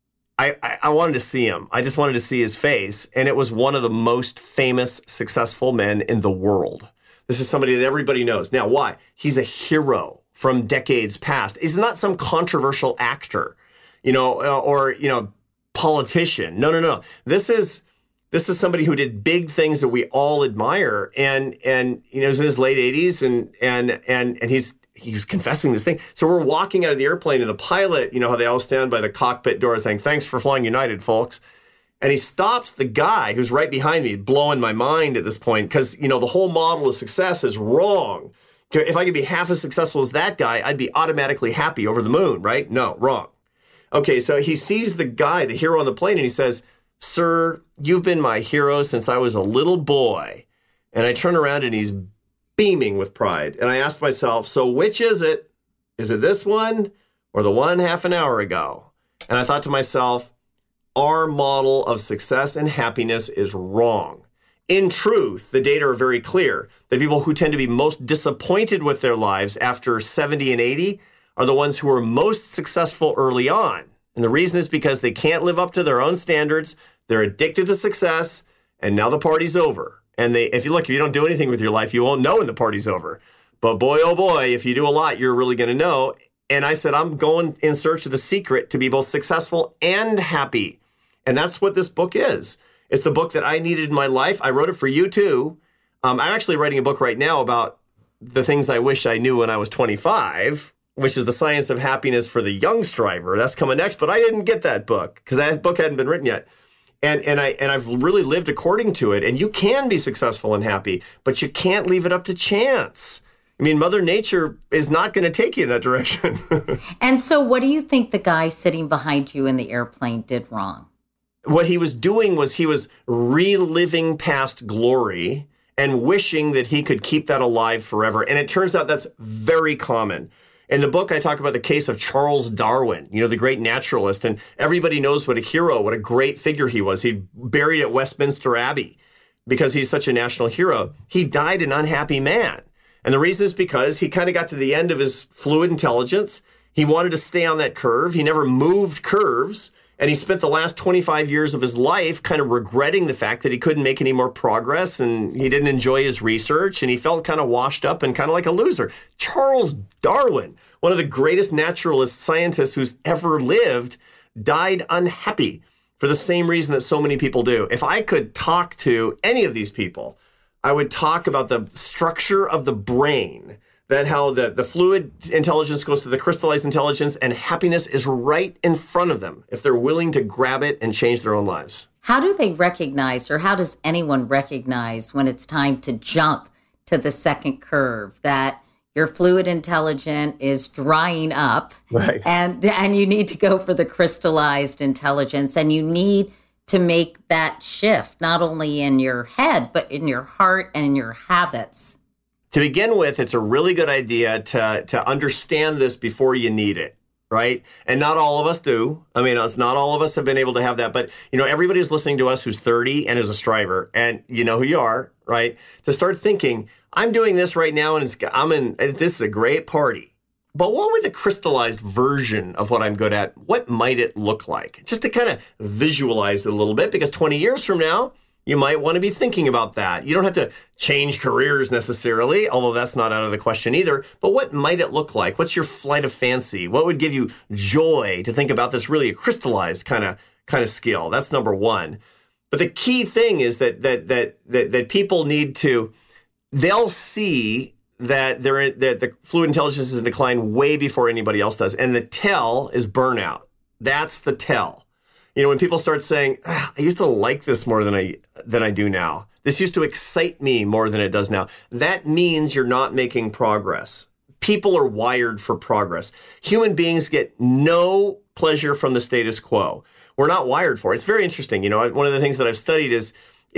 I wanted to see him. I just wanted to see his face. And it was one of the most famous, successful men in the world. This is somebody that everybody knows. Now, why? He's a hero from decades past. He's not some controversial actor, or politician. No. This is somebody who did big things that we all admire. And he's in his late 80s and he was confessing this thing. So we're walking out of the airplane and the pilot, how they all stand by the cockpit door saying, thanks for flying United, folks. And he stops the guy who's right behind me, blowing my mind at this point, because, the whole model of success is wrong. If I could be half as successful as that guy, I'd be automatically happy over the moon, right? No, wrong. Okay, so he sees the guy, the hero on the plane, and he says, sir, you've been my hero since I was a little boy. And I turn around and he's beaming with pride. And I asked myself, so which is it? Is it this one or the one half an hour ago? And I thought to myself, our model of success and happiness is wrong. In truth, the data are very clear. The people who tend to be most disappointed with their lives after 70 and 80 are the ones who are most successful early on. And the reason is because they can't live up to their own standards. They're addicted to success and now the party's over. And if you don't do anything with your life, you won't know when the party's over. But boy, oh boy, if you do a lot, you're really going to know. And I said, I'm going in search of the secret to be both successful and happy. And that's what this book is. It's the book that I needed in my life. I wrote it for you too. I'm actually writing a book right now about the things I wish I knew when I was 25, which is The Science of Happiness for the Young Striver. That's coming next, but I didn't get that book because that book hadn't been written yet. And I've really lived according to it. And you can be successful and happy, but you can't leave it up to chance. I mean, Mother Nature is not going to take you in that direction. And so what do you think the guy sitting behind you in the airplane did wrong? What he was doing was he was reliving past glory and wishing that he could keep that alive forever. And it turns out that's very common. In the book, I talk about the case of Charles Darwin, the great naturalist. And everybody knows what a great figure he was. He's buried at Westminster Abbey because he's such a national hero. He died an unhappy man. And the reason is because he kind of got to the end of his fluid intelligence. He wanted to stay on that curve. He never moved curves. And he spent the last 25 years of his life kind of regretting the fact that he couldn't make any more progress and he didn't enjoy his research and he felt kind of washed up and kind of like a loser. Charles Darwin, one of the greatest naturalist scientists who's ever lived, died unhappy for the same reason that so many people do. If I could talk to any of these people, I would talk about the structure of the brain, that how the fluid intelligence goes to the crystallized intelligence, and happiness is right in front of them if they're willing to grab it and change their own lives. How do they recognize, or how does anyone recognize when it's time to jump to the second curve, that your fluid intelligence is drying up, right, and you need to go for the crystallized intelligence, and you need to make that shift, not only in your head, but in your heart and in your habits? To begin with, it's a really good idea to understand this before you need it, right? And not all of us do. I mean, not all of us have been able to have that. But, everybody who's listening to us who's 30 and is a striver, and you know who you are, right? To start thinking, I'm doing this right now, and this is a great party. But what would the crystallized version of what I'm good at, what might it look like? Just to kind of visualize it a little bit, because 20 years from now, you might want to be thinking about that. You don't have to change careers necessarily, although that's not out of the question either. But what might it look like? What's your flight of fancy? What would give you joy to think about this really a crystallized kind of skill? That's number one. But the key thing is that people need to, they'll see that the fluid intelligence is in decline way before anybody else does. And the tell is burnout. That's the tell. When people start saying, I used to like this more than I do now. This used to excite me more than it does now. That means you're not making progress. People are wired for progress. Human beings get no pleasure from the status quo. We're not wired for it. It's very interesting. One of the things that I've studied is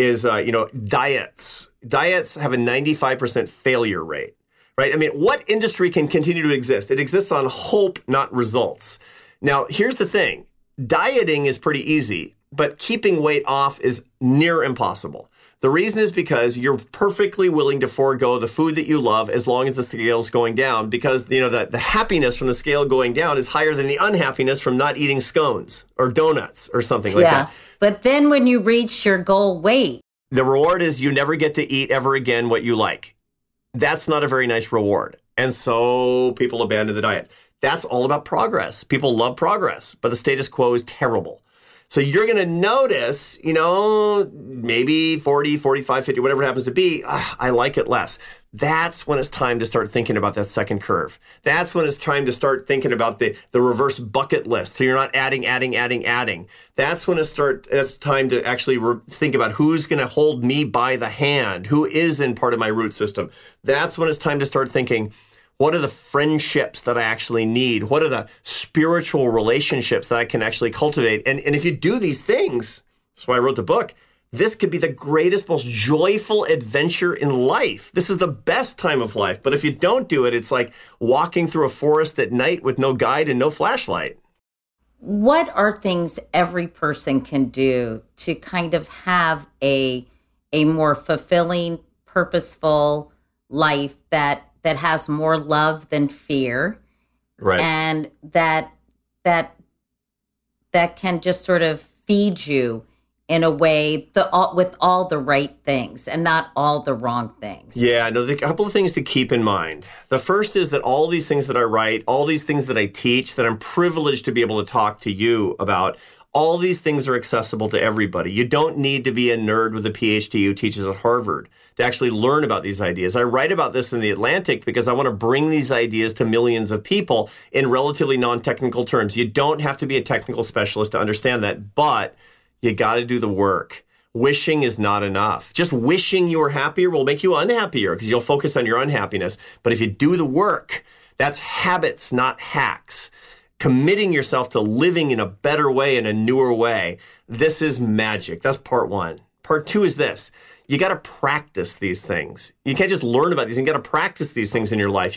diets. Diets have a 95% failure rate, right? I mean, what industry can continue to exist? It exists on hope, not results. Now, here's the thing. Dieting is pretty easy, but keeping weight off is near impossible. The reason is because you're perfectly willing to forego the food that you love as long as the scale's going down, because the happiness from the scale going down is higher than the unhappiness from not eating scones or donuts or something like that. But then when you reach your goal weight, the reward is you never get to eat ever again what you like. That's not a very nice reward. And so people abandon the diet. That's all about progress. People love progress, but the status quo is terrible. So you're going to notice, maybe 40, 45, 50, whatever it happens to be, I like it less. That's when it's time to start thinking about that second curve. That's when it's time to start thinking about the reverse bucket list. So you're not adding. That's when it's time to actually think about who's going to hold me by the hand, who is in part of my root system. That's when it's time to start thinking, what are the friendships that I actually need? What are the spiritual relationships that I can actually cultivate? And if you do these things, that's why I wrote the book, this could be the greatest, most joyful adventure in life. This is the best time of life. But if you don't do it, it's like walking through a forest at night with no guide and no flashlight. What are things every person can do to kind of have a more fulfilling, purposeful life that has more love than fear, right? And that can just sort of feed you in a way with all the right things and not all the wrong things. Yeah, no, a couple of things to keep in mind. The first is that all these things that I write, all these things that I teach, that I'm privileged to be able to talk to you about, all these things are accessible to everybody. You don't need to be a nerd with a PhD who teaches at Harvard to actually learn about these ideas. I write about this in The Atlantic because I want to bring these ideas to millions of people in relatively non-technical terms. You don't have to be a technical specialist to understand that, but you got to do the work. Wishing is not enough. Just wishing you were happier will make you unhappier because you'll focus on your unhappiness. But if you do the work, that's habits, not hacks. Committing yourself to living in a better way, in a newer way. This is magic. That's part one. Part two is this. You got to practice these things. You can't just learn about these. You got to practice these things in your life.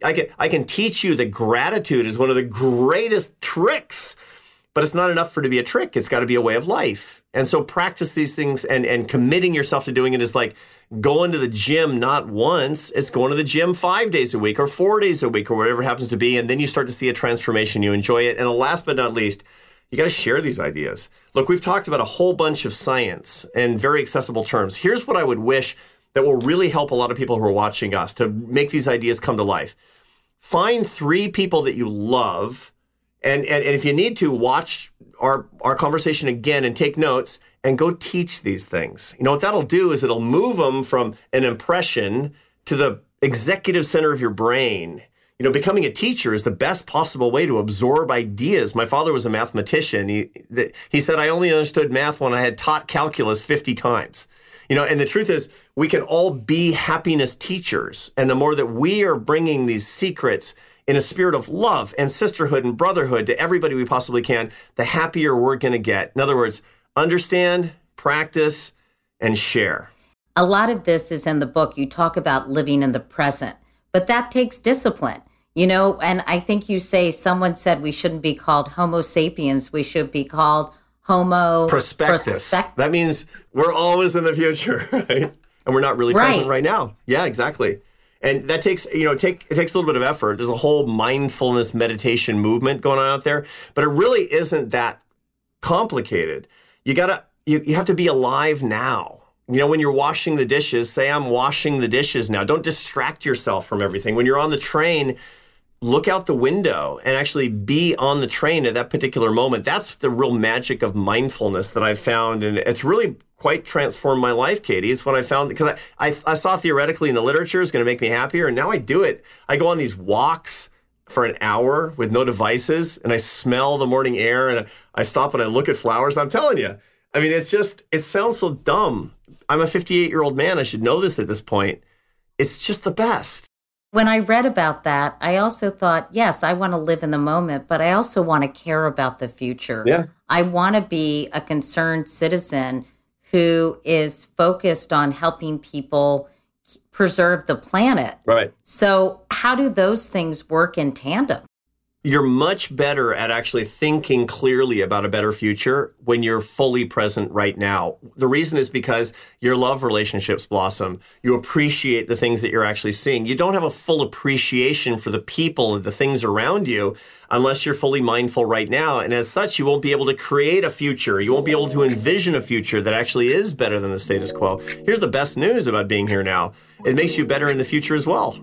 I can teach you that gratitude is one of the greatest tricks. But it's not enough for it to be a trick. It's got to be a way of life. And so practice these things and committing yourself to doing it is like going to the gym not once. It's going to the gym 5 days a week or 4 days a week or whatever it happens to be. And then you start to see a transformation. You enjoy it. And last but not least, you got to share these ideas. Look, we've talked about a whole bunch of science in very accessible terms. Here's what I would wish that will really help a lot of people who are watching us to make these ideas come to life. Find 3 people that you love. And if you need to, watch our conversation again and take notes and go teach these things. You know, what that'll do is it'll move them from an impression to the executive center of your brain. You know, becoming a teacher is the best possible way to absorb ideas. My father was a mathematician. He said, I only understood math when I had taught calculus 50 times. You know, and the truth is, we can all be happiness teachers. And the more that we are bringing these secrets in a spirit of love and sisterhood and brotherhood to everybody we possibly can, the happier we're going to get. In other words, understand, practice, and share. A lot of this is in the book. You talk about living in the present, but that takes discipline, you know, and I think you say, someone said we shouldn't be called Homo sapiens. We should be called Homo prospectus. That means we're always in the future, right? And we're not really present right now. Yeah, exactly. And that takes, it takes a little bit of effort. There's a whole mindfulness meditation movement going on out there, but it really isn't that complicated. You have to be alive now. You know, when you're washing the dishes, say, I'm washing the dishes now. Don't distract yourself from everything. When you're on the train, look out the window and actually be on the train at that particular moment. That's the real magic of mindfulness that I've found. And it's really quite transformed my life, Katie. It's what I found, because I saw theoretically in the literature is going to make me happier. And now I do it. I go on these walks for an hour with no devices and I smell the morning air and I stop and I look at flowers. I'm telling you, I mean, it sounds so dumb. I'm a 58-year-old man. I should know this at this point. It's just the best. When I read about that, I also thought, yes, I want to live in the moment, but I also want to care about the future. Yeah. I want to be a concerned citizen who is focused on helping people preserve the planet. Right. So how do those things work in tandem? You're much better at actually thinking clearly about a better future when you're fully present right now. The reason is because your love relationships blossom. You appreciate the things that you're actually seeing. You don't have a full appreciation for the people and the things around you unless you're fully mindful right now. And as such, you won't be able to create a future. You won't be able to envision a future that actually is better than the status quo. Here's the best news about being here now. It makes you better in the future as well.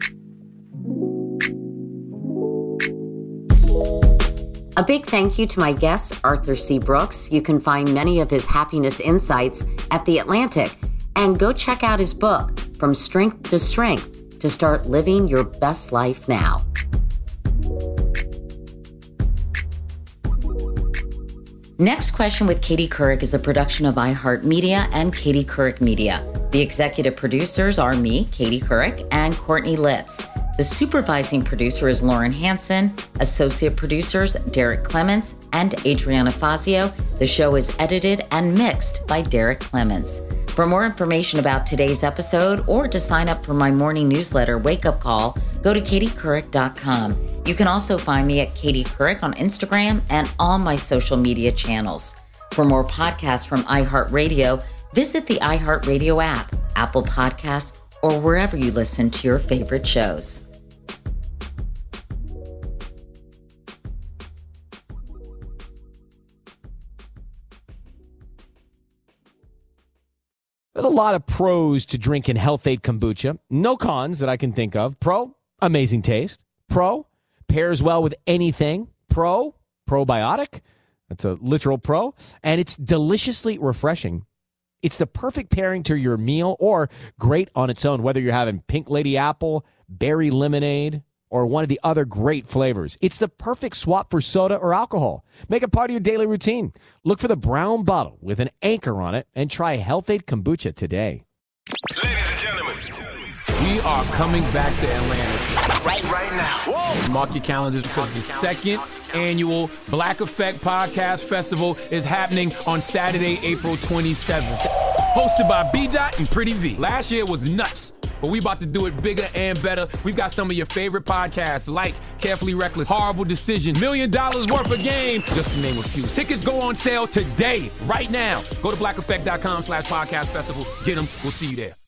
A big thank you to my guest, Arthur C. Brooks. You can find many of his happiness insights at The Atlantic. And go check out his book, From Strength to Strength, to start living your best life now. Next Question with Katie Couric is a production of iHeartMedia and Katie Couric Media. The executive producers are me, Katie Couric, and Courtney Litz. The supervising producer is Lauren Hansen, associate producers Derek Clements and Adriana Fazio. The show is edited and mixed by Derek Clements. For more information about today's episode or to sign up for my morning newsletter, Wake Up Call, go to katiecouric.com. You can also find me at Katie Couric on Instagram and all my social media channels. For more podcasts from iHeartRadio, visit the iHeartRadio app, Apple Podcasts, or wherever you listen to your favorite shows. lot of pros to drinking Health-Ade kombucha. No cons that I can think of. Pro, amazing taste. Pro, pairs well with anything. Pro, probiotic. That's a literal pro. And it's deliciously refreshing. It's the perfect pairing to your meal or great on its own, whether you're having Pink Lady Apple, berry lemonade, or one of the other great flavors. It's the perfect swap for soda or alcohol. Make it part of your daily routine. Look for the brown bottle with an anchor on it and try Health-Ade kombucha today. Ladies and gentlemen, We are coming back to Atlanta. right now. Whoa. Mark your calendars because the second annual Black Effect Podcast Festival is happening on Saturday, April 27th. Hosted by B-Dot and Pretty V. Last year was nuts, but we about to do it bigger and better. We've got some of your favorite podcasts like Carefully Reckless, Horrible Decision, $1 Million Worth of Game, just to name a few. Tickets go on sale today, right now. Go to blackeffect.com/podcast festival. Get them. We'll see you there.